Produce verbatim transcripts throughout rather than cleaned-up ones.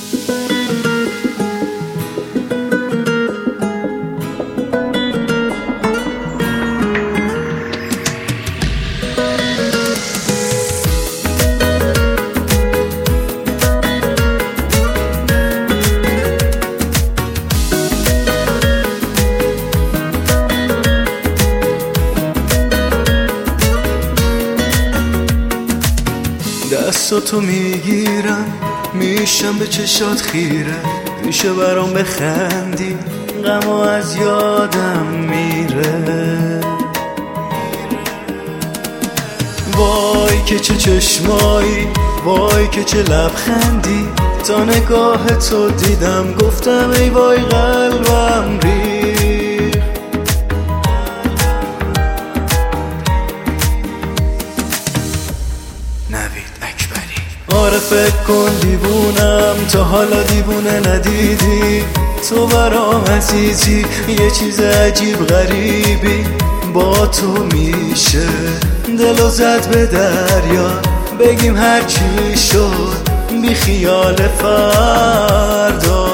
دستاتو میگیرم میشم به چشات خیره، میشه برام بخندی غمو از یادم میره. وای که چه چشمایی، وای که چه لبخندی، تا نگاه تو دیدم گفتم ای وای قلبم ریخت. آره فکر کن دیوونم، تا حالا دیوونه ندیدی. تو برام عزیزی، یه چیز عجیب غریبی با تو میشه. دلو زد به دریا، بگیم هرچی شد بی خیال فردا.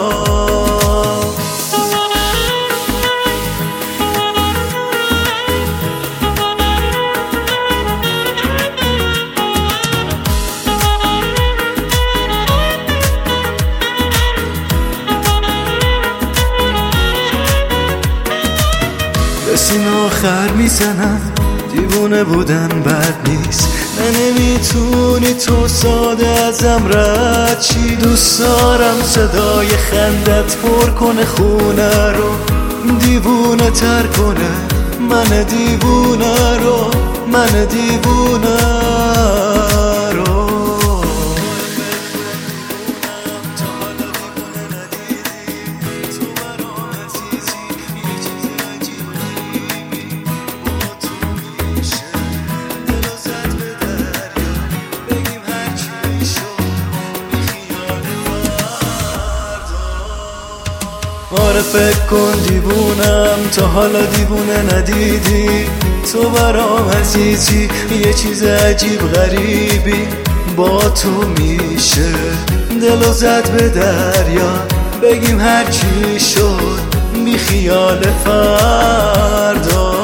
سین آخر میزنم، دیوونه بودن بد نیست. نه نمیتونی تو ساده ازم رد چی. دوست دارم صدای خندت پر کنه خونه رو، دیوونه تر کنه من دیوونه رو، من دیوونه رو. آره فکر کن دیوونم، تا حالا دیوونه ندیدی. تو برام عزیزی، یه چیز عجیب غریبی با تو میشه. دلو زد به دریا، بگیم هرچی شد بی خیال فردا.